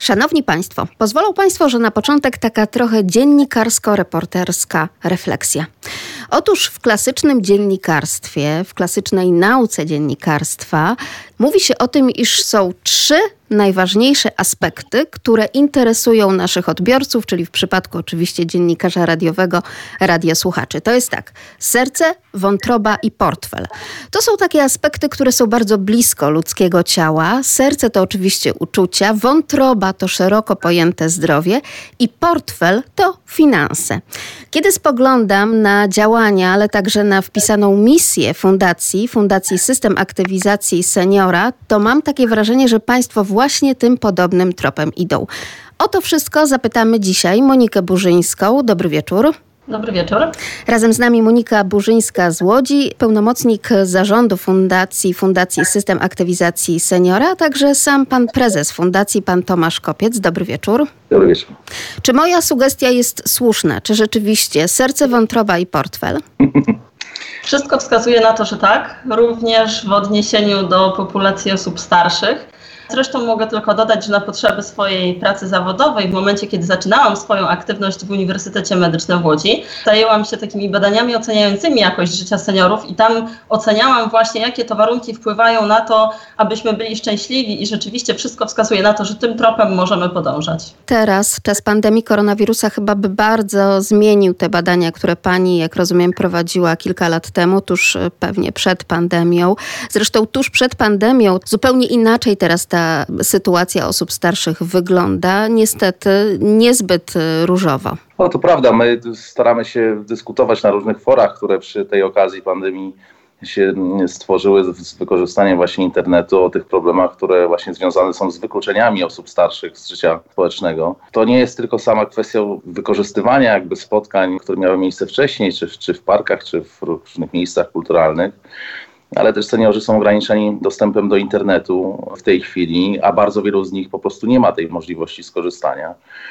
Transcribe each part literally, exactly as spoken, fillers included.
Szanowni Państwo, pozwolą Państwo, że na początek taka trochę dziennikarsko-reporterska refleksja. Otóż w klasycznym dziennikarstwie, w klasycznej nauce dziennikarstwa mówi się o tym, iż są trzy najważniejsze aspekty, które interesują naszych odbiorców, czyli w przypadku oczywiście dziennikarza radiowego, radiosłuchaczy. To jest tak, serce, wątroba i portfel. To są takie aspekty, które są bardzo blisko ludzkiego ciała. Serce to oczywiście uczucia, wątroba to szeroko pojęte zdrowie i portfel to finanse. Kiedy spoglądam na działania, ale także na wpisaną misję fundacji, Fundacji System Aktywizacji Seniora, to mam takie wrażenie, że Państwo właśnie tym podobnym tropem idą. O to wszystko zapytamy dzisiaj Monikę Burzyńską. Dobry wieczór. Dobry wieczór. Razem z nami Monika Burzyńska z Łodzi, pełnomocnik zarządu Fundacji, Fundacji System Aktywizacji Seniora, a także sam pan prezes Fundacji, pan Tomasz Kopiec. Dobry wieczór. Dobry wieczór. Czy moja sugestia jest słuszna? Czy rzeczywiście serce, wątroba i portfel? Wszystko wskazuje na to, że tak, również w odniesieniu do populacji osób starszych. Zresztą mogę tylko dodać, że na potrzeby swojej pracy zawodowej, w momencie kiedy zaczynałam swoją aktywność w Uniwersytecie Medycznym w Łodzi, zajęłam się takimi badaniami oceniającymi jakość życia seniorów i tam oceniałam właśnie, jakie to warunki wpływają na to, abyśmy byli szczęśliwi i rzeczywiście wszystko wskazuje na to, że tym tropem możemy podążać. Teraz czas pandemii koronawirusa chyba by bardzo zmienił te badania, które pani, jak rozumiem, prowadziła kilka lat temu, tuż pewnie przed pandemią. Zresztą tuż przed pandemią zupełnie inaczej teraz ta Ta sytuacja osób starszych wygląda niestety niezbyt różowo. No to prawda, my staramy się dyskutować na różnych forach, które przy tej okazji pandemii się stworzyły z wykorzystaniem właśnie internetu, o tych problemach, które właśnie związane są z wykluczeniami osób starszych z życia społecznego. To nie jest tylko sama kwestia wykorzystywania jakby spotkań, które miały miejsce wcześniej, czy w, czy w parkach, czy w różnych miejscach kulturalnych, ale też seniorzy są ograniczeni dostępem do internetu w tej chwili, a bardzo wielu z nich po prostu nie ma tej możliwości skorzystania.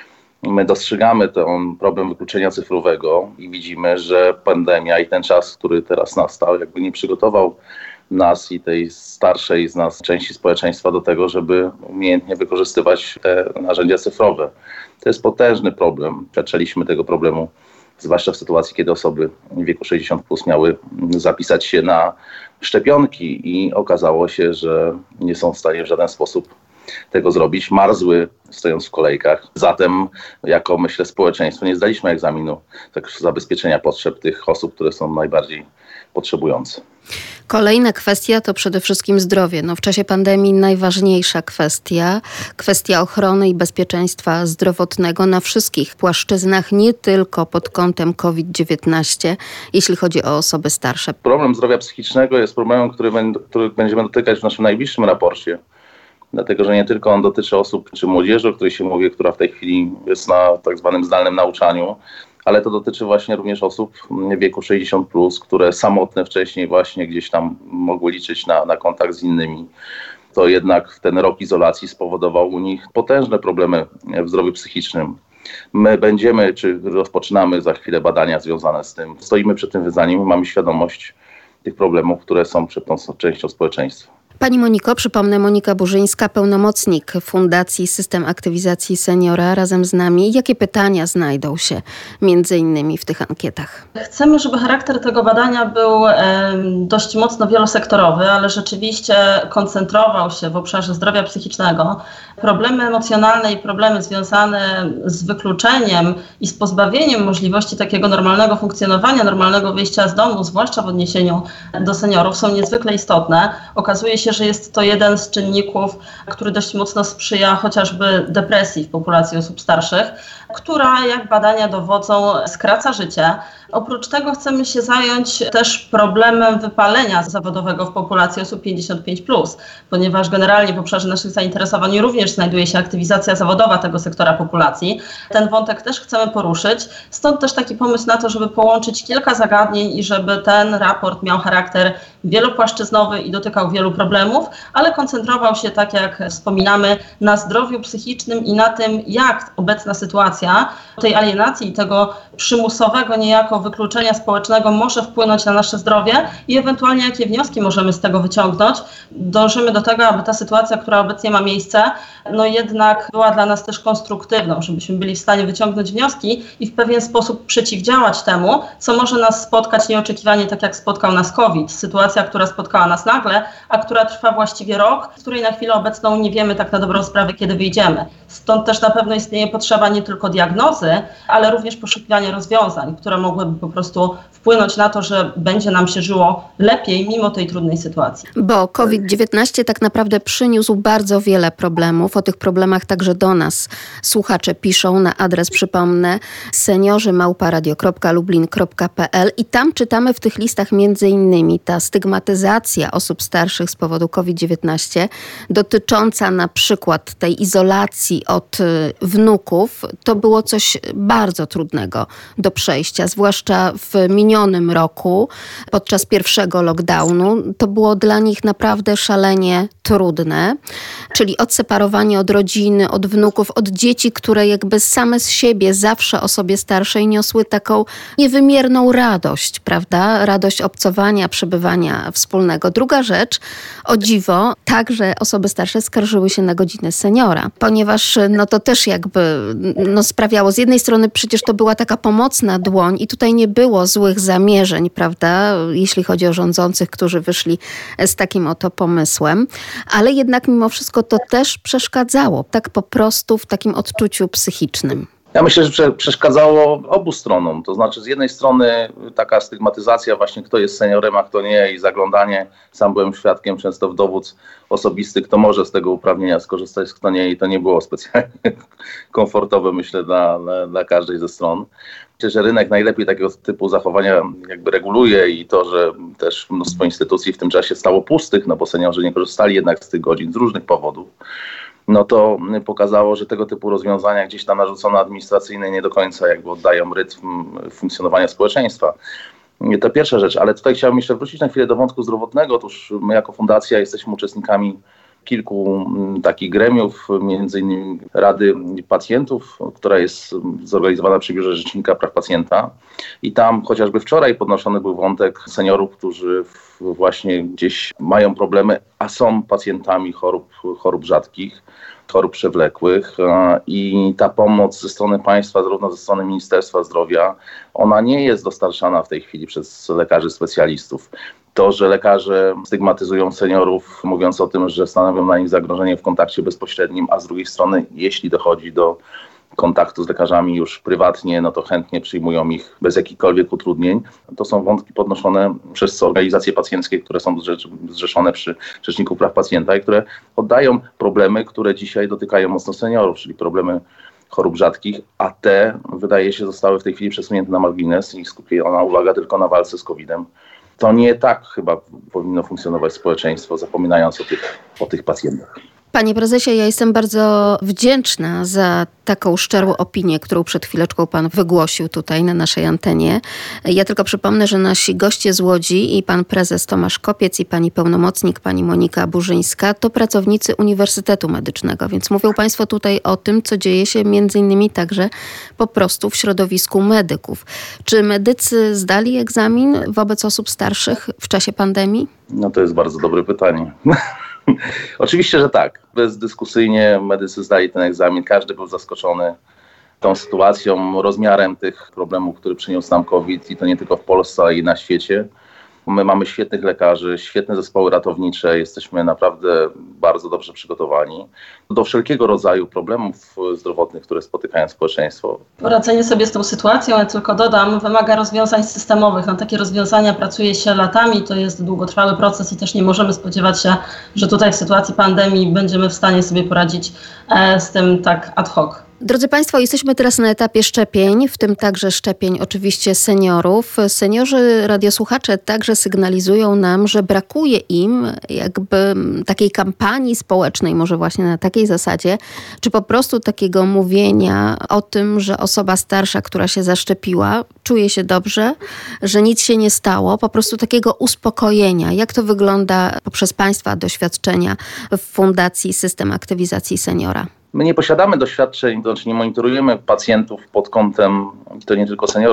My dostrzegamy ten problem wykluczenia cyfrowego i widzimy, że pandemia i ten czas, który teraz nastał, jakby nie przygotował nas i tej starszej z nas części społeczeństwa do tego, żeby umiejętnie wykorzystywać te narzędzia cyfrowe. To jest potężny problem. Zaczęliśmy tego problemu zwłaszcza w sytuacji, kiedy osoby w wieku sześćdziesiąt plus miały zapisać się na szczepionki i okazało się, że nie są w stanie w żaden sposób tego zrobić. Marzły stojąc w kolejkach. Zatem jako, myślę, społeczeństwo nie zdaliśmy egzaminu tak, zabezpieczenia potrzeb tych osób, które są najbardziej potrzebujące. Kolejna kwestia to przede wszystkim zdrowie. No w czasie pandemii najważniejsza kwestia, kwestia ochrony i bezpieczeństwa zdrowotnego na wszystkich płaszczyznach, nie tylko pod kątem kowid dziewiętnaście, jeśli chodzi o osoby starsze. Problem zdrowia psychicznego jest problemem, który, który będziemy dotykać w naszym najbliższym raporcie. Dlatego, że nie tylko on dotyczy osób czy młodzieży, o której się mówi, która w tej chwili jest na tak zwanym zdalnym nauczaniu, ale to dotyczy właśnie również osób w wieku sześćdziesiąt plus, które samotne wcześniej właśnie gdzieś tam mogły liczyć na, na kontakt z innymi. To jednak ten rok izolacji spowodował u nich potężne problemy w zdrowiu psychicznym. My będziemy, czy rozpoczynamy za chwilę badania związane z tym. Stoimy przed tym wyzwaniem i mamy świadomość tych problemów, które są przed tą częścią społeczeństwa. Pani Moniko, przypomnę, Monika Burzyńska, pełnomocnik Fundacji System Aktywizacji Seniora, razem z nami. Jakie pytania znajdą się między innymi w tych ankietach? Chcemy, żeby charakter tego badania był e, dość mocno wielosektorowy, ale rzeczywiście koncentrował się w obszarze zdrowia psychicznego. Problemy emocjonalne i problemy związane z wykluczeniem i z pozbawieniem możliwości takiego normalnego funkcjonowania, normalnego wyjścia z domu, zwłaszcza w odniesieniu do seniorów, są niezwykle istotne. Okazuje się, że jest to jeden z czynników, który dość mocno sprzyja chociażby depresji w populacji osób starszych, która, jak badania dowodzą, skraca życie. Oprócz tego chcemy się zająć też problemem wypalenia zawodowego w populacji osób pięćdziesiąt pięć plus, ponieważ generalnie w obszarze naszych zainteresowań również znajduje się aktywizacja zawodowa tego sektora populacji. Ten wątek też chcemy poruszyć. Stąd też taki pomysł na to, żeby połączyć kilka zagadnień i żeby ten raport miał charakter wielopłaszczyznowy i dotykał wielu problemów, ale koncentrował się, tak jak wspominamy, na zdrowiu psychicznym i na tym, jak obecna sytuacja tej alienacji i tego przymusowego niejako wykluczenia społecznego może wpłynąć na nasze zdrowie i ewentualnie jakie wnioski możemy z tego wyciągnąć. Dążymy do tego, aby ta sytuacja, która obecnie ma miejsce, no jednak była dla nas też konstruktywną, żebyśmy byli w stanie wyciągnąć wnioski i w pewien sposób przeciwdziałać temu, co może nas spotkać nieoczekiwanie, tak jak spotkał nas COVID. Sytuacja, która spotkała nas nagle, a która trwa właściwie rok, z której na chwilę obecną nie wiemy tak na dobrą sprawę, kiedy wyjdziemy. Stąd też na pewno istnieje potrzeba nie tylko diagnozy, ale również poszukiwania rozwiązań, które mogłyby po prostu wpłynąć na to, że będzie nam się żyło lepiej mimo tej trudnej sytuacji. Bo COVID dziewiętnaście tak naprawdę przyniósł bardzo wiele problemów. O tych problemach także do nas słuchacze piszą na adres, przypomnę, seniorzy małpa radio kropka lublin kropka p l i tam czytamy w tych listach między innymi ta stygmatyzacja osób starszych z powodu COVID dziewiętnaście dotycząca na przykład tej izolacji od wnuków. To było coś bardzo trudnego do przejścia, zwłaszcza w minionym roku podczas pierwszego lockdownu. To było dla nich naprawdę szalenie trudne, czyli odseparowanie od rodziny, od wnuków, od dzieci, które jakby same z siebie zawsze osobie starszej niosły taką niewymierną radość, prawda? Radość obcowania, przebywania wspólnego. Druga rzecz, o dziwo, także osoby starsze skarżyły się na godziny seniora, ponieważ no to też jakby no sprawiało, z jednej strony przecież to była taka pomocna dłoń i tutaj nie było złych zamierzeń, prawda, jeśli chodzi o rządzących, którzy wyszli z takim oto pomysłem, ale jednak mimo wszystko to też przeszkadzało, tak po prostu w takim odczuciu psychicznym. Ja myślę, że przeszkadzało obu stronom. To znaczy z jednej strony taka stygmatyzacja właśnie kto jest seniorem, a kto nie i zaglądanie. Sam byłem świadkiem często w dowód osobisty, kto może z tego uprawnienia skorzystać, kto nie i to nie było specjalnie komfortowe, myślę, dla, dla, dla każdej ze stron. Myślę, że rynek najlepiej takiego typu zachowania jakby reguluje i to, że też mnóstwo instytucji w tym czasie stało pustych, no bo seniorzy nie korzystali jednak z tych godzin z różnych powodów. No to pokazało, że tego typu rozwiązania gdzieś tam narzucone administracyjne nie do końca jakby oddają rytm funkcjonowania społeczeństwa. To pierwsza rzecz, ale tutaj chciałbym jeszcze wrócić na chwilę do wątku zdrowotnego. Otóż my jako fundacja jesteśmy uczestnikami kilku takich gremiów, między innymi Rady Pacjentów, która jest zorganizowana przy Biurze Rzecznika Praw Pacjenta. I tam chociażby wczoraj podnoszony był wątek seniorów, którzy właśnie gdzieś mają problemy, a są pacjentami chorób, chorób rzadkich, chorób przewlekłych i ta pomoc ze strony państwa, zarówno ze strony Ministerstwa Zdrowia, ona nie jest dostarczana w tej chwili przez lekarzy specjalistów. To, że lekarze stygmatyzują seniorów, mówiąc o tym, że stanowią dla nich zagrożenie w kontakcie bezpośrednim, a z drugiej strony, jeśli dochodzi do kontaktu z lekarzami już prywatnie, no to chętnie przyjmują ich bez jakichkolwiek utrudnień. To są wątki podnoszone przez organizacje pacjenckie, które są zrzeszone przy Rzeczniku Praw Pacjenta i które oddają problemy, które dzisiaj dotykają mocno seniorów, czyli problemy chorób rzadkich, a te, wydaje się, zostały w tej chwili przesunięte na margines i skupiona uwaga tylko na walce z kowidem. To nie tak chyba powinno funkcjonować społeczeństwo, zapominając o tych, o tych pacjentach. Panie prezesie, ja jestem bardzo wdzięczna za taką szczerą opinię, którą przed chwileczką pan wygłosił tutaj na naszej antenie. Ja tylko przypomnę, że nasi goście z Łodzi i pan prezes Tomasz Kopiec i pani pełnomocnik, pani Monika Burzyńska, to pracownicy Uniwersytetu Medycznego, więc mówią państwo tutaj o tym, co dzieje się między innymi także po prostu w środowisku medyków. Czy medycy zdali egzamin wobec osób starszych w czasie pandemii? No to jest bardzo dobre pytanie. Oczywiście, że tak. Bezdyskusyjnie medycy zdali ten egzamin. Każdy był zaskoczony tą sytuacją, rozmiarem tych problemów, który przyniósł nam COVID i to nie tylko w Polsce, ale i na świecie. My mamy świetnych lekarzy, świetne zespoły ratownicze, jesteśmy naprawdę bardzo dobrze przygotowani do wszelkiego rodzaju problemów zdrowotnych, które spotykają społeczeństwo. Poradzenie sobie z tą sytuacją, ja tylko dodam, wymaga rozwiązań systemowych. Na takie rozwiązania pracuje się latami, to jest długotrwały proces i też nie możemy spodziewać się, że tutaj w sytuacji pandemii będziemy w stanie sobie poradzić z tym tak ad hoc. Drodzy Państwo, jesteśmy teraz na etapie szczepień, w tym także szczepień oczywiście seniorów. Seniorzy, radiosłuchacze także sygnalizują nam, że brakuje im jakby takiej kampanii społecznej, może właśnie na takiej zasadzie, czy po prostu takiego mówienia o tym, że osoba starsza, która się zaszczepiła, czuje się dobrze, że nic się nie stało, po prostu takiego uspokojenia. Jak to wygląda poprzez Państwa doświadczenia w Fundacji System Aktywizacji Seniora? My nie posiadamy doświadczeń, to znaczy nie monitorujemy pacjentów pod kątem, to nie tylko seniorów,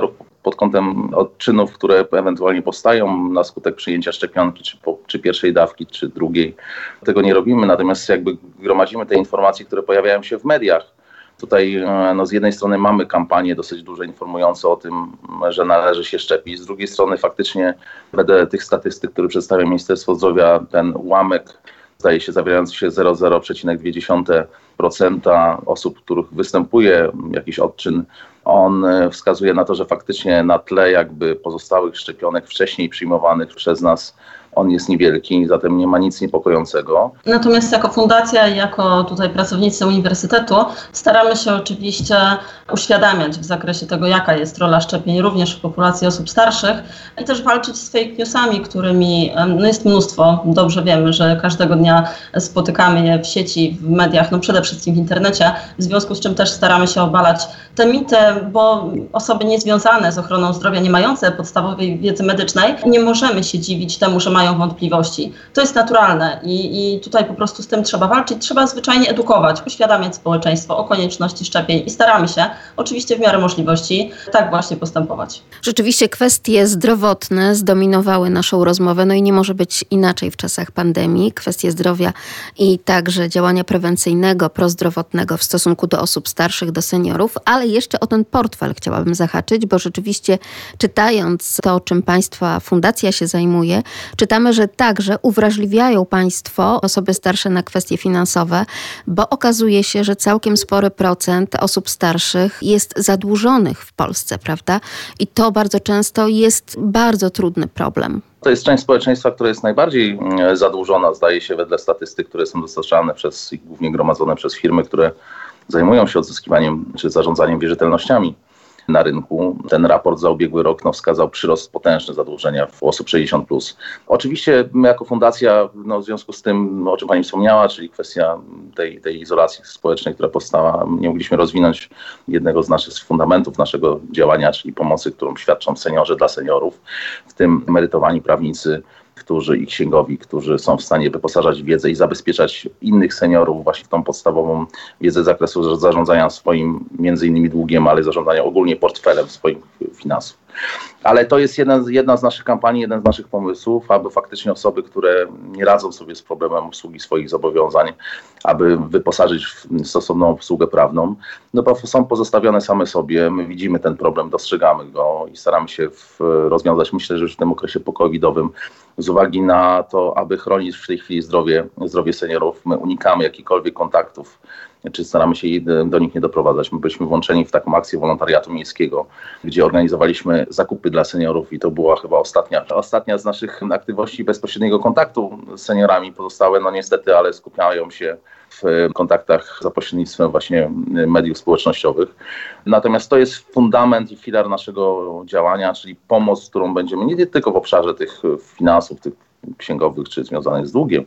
pod kątem odczynów, które ewentualnie powstają na skutek przyjęcia szczepionki, czy, po, czy pierwszej dawki, czy drugiej. Tego nie robimy, natomiast jakby gromadzimy te informacje, które pojawiają się w mediach. Tutaj no, z jednej strony mamy kampanie dosyć duże informujące o tym, że należy się szczepić. Z drugiej strony faktycznie wedle tych statystyk, które przedstawia Ministerstwo Zdrowia, ten ułamek zdaje się zawierający się zero przecinek dwa procent osób, których występuje jakiś odczyn, on wskazuje na to, że faktycznie na tle jakby pozostałych szczepionek wcześniej przyjmowanych przez nas on jest niewielki, zatem nie ma nic niepokojącego. Natomiast jako fundacja i jako tutaj pracownicy uniwersytetu staramy się oczywiście uświadamiać w zakresie tego, jaka jest rola szczepień również w populacji osób starszych i też walczyć z fake newsami, którymi no jest mnóstwo. Dobrze wiemy, że każdego dnia spotykamy je w sieci, w mediach, no przede wszystkim w internecie, w związku z czym też staramy się obalać te mity, bo osoby niezwiązane z ochroną zdrowia, nie mające podstawowej wiedzy medycznej, nie możemy się dziwić temu, że mają wątpliwości. To jest naturalne i, i tutaj po prostu z tym trzeba walczyć. Trzeba zwyczajnie edukować, uświadamiać społeczeństwo o konieczności szczepień i staramy się, oczywiście w miarę możliwości, tak właśnie postępować. Rzeczywiście kwestie zdrowotne zdominowały naszą rozmowę, no i nie może być inaczej w czasach pandemii. Kwestie zdrowia i także działania prewencyjnego, prozdrowotnego w stosunku do osób starszych, do seniorów, ale jeszcze o ten portfel chciałabym zahaczyć, bo rzeczywiście czytając to, czym Państwa fundacja się zajmuje, czytamy, że także uwrażliwiają Państwo osoby starsze na kwestie finansowe, bo okazuje się, że całkiem spory procent osób starszych jest zadłużonych w Polsce, prawda? I to bardzo często jest bardzo trudny problem. To jest część społeczeństwa, która jest najbardziej zadłużona, zdaje się, wedle statystyk, które są dostarczane przez, głównie gromadzone przez firmy, które zajmują się odzyskiwaniem czy zarządzaniem wierzytelnościami na rynku. Ten raport za ubiegły rok no, wskazał przyrost potężny zadłużenia w osób sześćdziesiąt plus. Oczywiście my jako fundacja, no, w związku z tym, o czym Pani wspomniała, czyli kwestia tej, tej izolacji społecznej, która powstała, nie mogliśmy rozwinąć jednego z naszych fundamentów naszego działania, czyli pomocy, którą świadczą seniorzy dla seniorów, w tym emerytowani prawnicy, którzy i księgowi, którzy są w stanie wyposażać w wiedzę i zabezpieczać innych seniorów właśnie w tą podstawową wiedzę z zakresu zarządzania swoim między innymi długiem, ale zarządzania ogólnie portfelem swoich finansów. Ale to jest jedna, jedna z naszych kampanii, jeden z naszych pomysłów, aby faktycznie osoby, które nie radzą sobie z problemem obsługi swoich zobowiązań, aby wyposażyć w stosowną obsługę prawną, no bo są pozostawione same sobie. My widzimy ten problem, dostrzegamy go i staramy się w, rozwiązać, myślę, że już w tym okresie po-covidowym, z uwagi na to, aby chronić w tej chwili zdrowie, zdrowie seniorów. My unikamy jakichkolwiek kontaktów, czy staramy się do nich nie doprowadzać. My byliśmy włączeni w taką akcję wolontariatu miejskiego, gdzie organizowaliśmy zakupy dla seniorów i to była chyba ostatnia, ostatnia z naszych aktywności bezpośredniego kontaktu z seniorami. Pozostałe, no niestety, ale skupiają się w kontaktach za pośrednictwem właśnie mediów społecznościowych. Natomiast to jest fundament i filar naszego działania, czyli pomoc, którą będziemy nie tylko w obszarze tych finansów, tych księgowych czy związanych z długiem,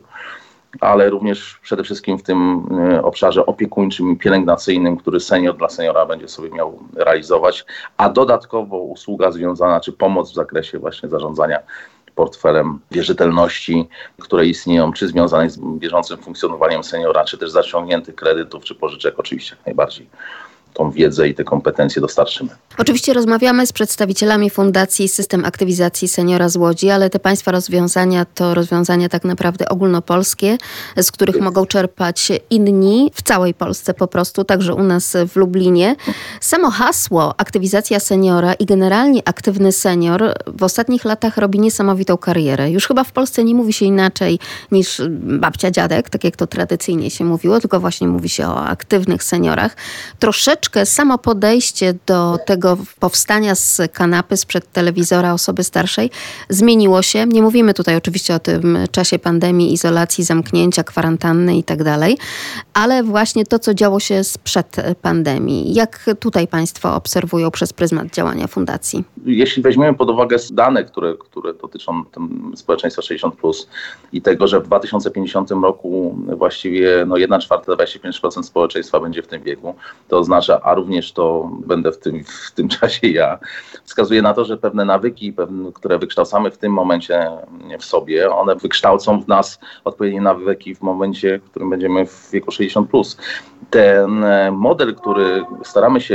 ale również przede wszystkim w tym obszarze opiekuńczym i pielęgnacyjnym, który senior dla seniora będzie sobie miał realizować, a dodatkowo usługa związana, czy pomoc w zakresie właśnie zarządzania portfelem wierzytelności, które istnieją, czy związanych z bieżącym funkcjonowaniem seniora, czy też zaciągniętych kredytów, czy pożyczek, oczywiście jak najbardziej. Tą wiedzę i te kompetencje dostarczymy. Oczywiście rozmawiamy z przedstawicielami Fundacji System Aktywizacji Seniora z Łodzi, ale te Państwa rozwiązania to rozwiązania tak naprawdę ogólnopolskie, z których jest. mogą czerpać inni w całej Polsce po prostu, także u nas w Lublinie. Samo hasło aktywizacja seniora i generalnie aktywny senior w ostatnich latach robi niesamowitą karierę. Już chyba w Polsce nie mówi się inaczej niż babcia, dziadek, tak jak to tradycyjnie się mówiło, tylko właśnie mówi się o aktywnych seniorach. Troszeczkę samo podejście do tego powstania z kanapy, sprzed telewizora osoby starszej zmieniło się. Nie mówimy tutaj oczywiście o tym czasie pandemii, izolacji, zamknięcia, kwarantanny i tak dalej, ale właśnie to, co działo się sprzed pandemii. Jak tutaj Państwo obserwują przez pryzmat działania fundacji? Jeśli weźmiemy pod uwagę dane, które, które dotyczą społeczeństwa sześćdziesiąt plus i tego, że w dwa tysiące pięćdziesiątym roku właściwie no jedna czwarta, dwadzieścia pięć procent społeczeństwa będzie w tym wieku, to oznacza, a również to będę w tym, w tym czasie ja, wskazuje na to, że pewne nawyki, pewne, które wykształcamy w tym momencie w sobie, one wykształcą w nas odpowiednie nawyki w momencie, w którym będziemy w wieku sześćdziesiąt plus. Ten model, który staramy się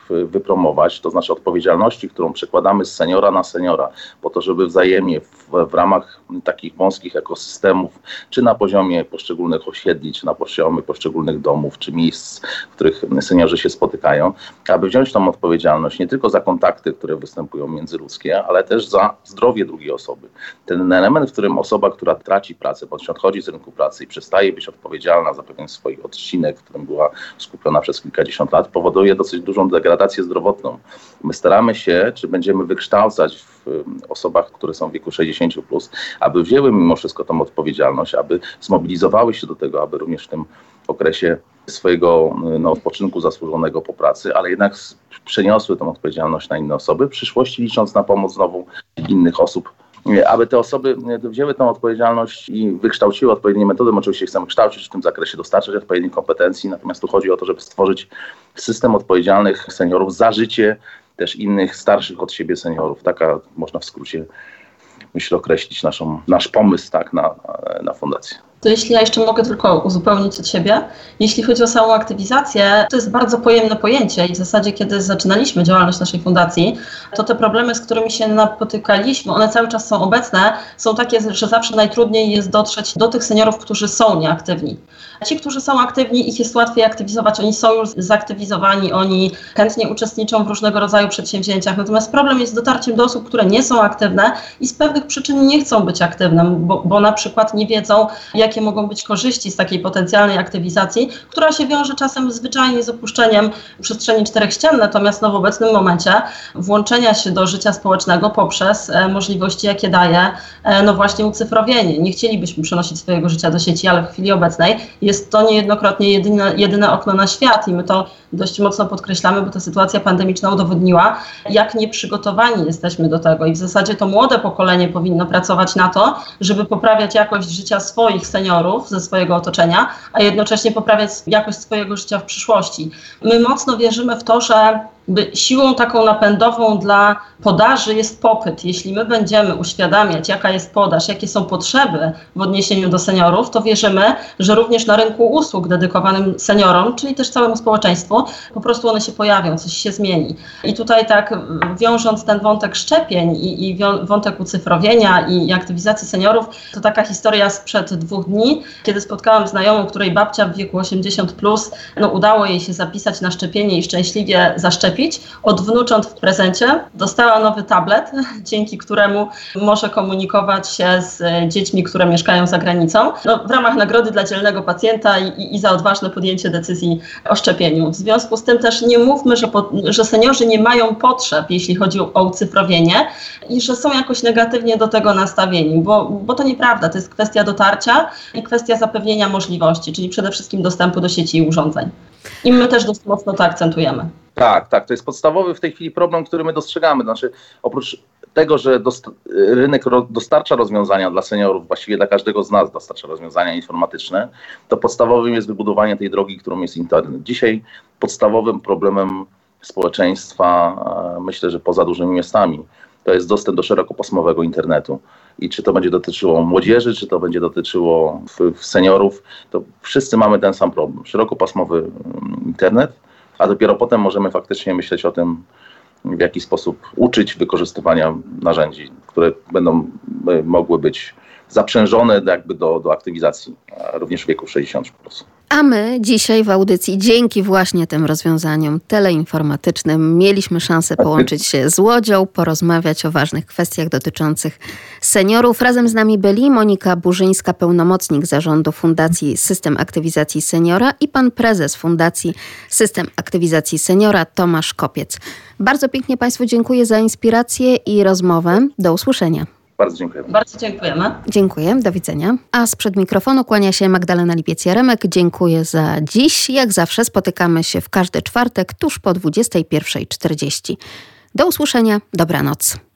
wypromować, to znaczy odpowiedzialności, którą przekładamy z seniora na seniora, po to, żeby wzajemnie w, w ramach takich wąskich ekosystemów, czy na poziomie poszczególnych osiedli, czy na poziomie poszczególnych domów, czy miejsc, w których seniorzy się spotykają, aby wziąć tą odpowiedzialność nie tylko za kontakty, które występują międzyludzkie, ale też za zdrowie drugiej osoby. Ten element, w którym osoba, która traci pracę, bądź odchodzi z rynku pracy i przestaje być odpowiedzialna za pewien swój odcinek, w którym była skupiona przez kilkadziesiąt lat, powoduje dosyć dużą degradację zdrowotną. My staramy się, czy będziemy wykształcać w osobach, które są w wieku sześćdziesiąt plus, aby wzięły mimo wszystko tą odpowiedzialność, aby zmobilizowały się do tego, aby również w tym okresie swojego no, odpoczynku zasłużonego po pracy, ale jednak przeniosły tą odpowiedzialność na inne osoby, w przyszłości licząc na pomoc znowu innych osób, aby te osoby wzięły tę odpowiedzialność i wykształciły odpowiednie metody. My oczywiście chcemy kształcić w tym zakresie, dostarczać odpowiednich kompetencji, natomiast tu chodzi o to, żeby stworzyć system odpowiedzialnych seniorów za życie też innych starszych od siebie seniorów. Taka można w skrócie, myślę, określić naszą, nasz pomysł tak, na, na fundację. To jeśli ja jeszcze mogę tylko uzupełnić od siebie, jeśli chodzi o samą aktywizację, to jest bardzo pojemne pojęcie i w zasadzie kiedy zaczynaliśmy działalność naszej fundacji, to te problemy, z którymi się napotykaliśmy, one cały czas są obecne, są takie, że zawsze najtrudniej jest dotrzeć do tych seniorów, którzy są nieaktywni. Ci, którzy są aktywni, ich jest łatwiej aktywizować, oni są już zaktywizowani, oni chętnie uczestniczą w różnego rodzaju przedsięwzięciach, natomiast problem jest z dotarciem do osób, które nie są aktywne i z pewnych przyczyn nie chcą być aktywne, bo, bo na przykład nie wiedzą, jak jakie mogą być korzyści z takiej potencjalnej aktywizacji, która się wiąże czasem zwyczajnie z opuszczeniem przestrzeni czterech ścian, natomiast no, w obecnym momencie włączenia się do życia społecznego poprzez e, możliwości, jakie daje e, no właśnie ucyfrowienie. Nie chcielibyśmy przenosić swojego życia do sieci, ale w chwili obecnej jest to niejednokrotnie jedyne, jedyne okno na świat i my to dość mocno podkreślamy, bo ta sytuacja pandemiczna udowodniła, jak nieprzygotowani jesteśmy do tego i w zasadzie to młode pokolenie powinno pracować na to, żeby poprawiać jakość życia swoich seniorów ze swojego otoczenia, a jednocześnie poprawiać jakość swojego życia w przyszłości. My mocno wierzymy w to, że siłą taką napędową dla podaży jest popyt. Jeśli my będziemy uświadamiać, jaka jest podaż, jakie są potrzeby w odniesieniu do seniorów, to wierzymy, że również na rynku usług dedykowanym seniorom, czyli też całemu społeczeństwu, po prostu one się pojawią, coś się zmieni. I tutaj tak wiążąc ten wątek szczepień i, i wątek ucyfrowienia i aktywizacji seniorów, to taka historia sprzed dwóch dni, kiedy spotkałam znajomą, której babcia w wieku osiemdziesiąt plus, no udało jej się zapisać na szczepienie i szczęśliwie zaszczepić. Od wnucząt w prezencie dostała nowy tablet, dzięki któremu może komunikować się z dziećmi, które mieszkają za granicą, no, w ramach nagrody dla dzielnego pacjenta i, i za odważne podjęcie decyzji o szczepieniu. W związku z tym też nie mówmy, że, po, że seniorzy nie mają potrzeb, jeśli chodzi o ucyfrowienie i że są jakoś negatywnie do tego nastawieni, bo, bo to nieprawda, to jest kwestia dotarcia i kwestia zapewnienia możliwości, czyli przede wszystkim dostępu do sieci i urządzeń. I my też dość mocno to akcentujemy. Tak, tak. To jest podstawowy w tej chwili problem, który my dostrzegamy. Znaczy, oprócz tego, że dost- rynek ro- dostarcza rozwiązania dla seniorów, właściwie dla każdego z nas dostarcza rozwiązania informatyczne, to podstawowym jest wybudowanie tej drogi, którą jest internet. Dzisiaj podstawowym problemem społeczeństwa, myślę, że poza dużymi miastami, to jest dostęp do szerokopasmowego internetu. I czy to będzie dotyczyło młodzieży, czy to będzie dotyczyło seniorów, to wszyscy mamy ten sam problem. Szerokopasmowy internet, a dopiero potem możemy faktycznie myśleć o tym, w jaki sposób uczyć wykorzystywania narzędzi, które będą mogły być zaprzężone jakby do, do aktywizacji, również w wieku sześćdziesiąt plus. A my dzisiaj w audycji dzięki właśnie tym rozwiązaniom teleinformatycznym mieliśmy szansę połączyć się z Łodzią, porozmawiać o ważnych kwestiach dotyczących seniorów. Razem z nami byli Monika Burzyńska, pełnomocnik zarządu Fundacji System Aktywizacji Seniora i pan prezes Fundacji System Aktywizacji Seniora Tomasz Kopiec. Bardzo pięknie Państwu dziękuję za inspirację i rozmowę. Do usłyszenia. Bardzo dziękujemy. Bardzo dziękujemy. Dziękuję, do widzenia. A sprzed mikrofonu kłania się Magdalena Lipiec-Jaremek. Dziękuję za dziś. Jak zawsze spotykamy się w każdy czwartek tuż po dwudziestej pierwszej czterdzieści. Do usłyszenia, dobranoc.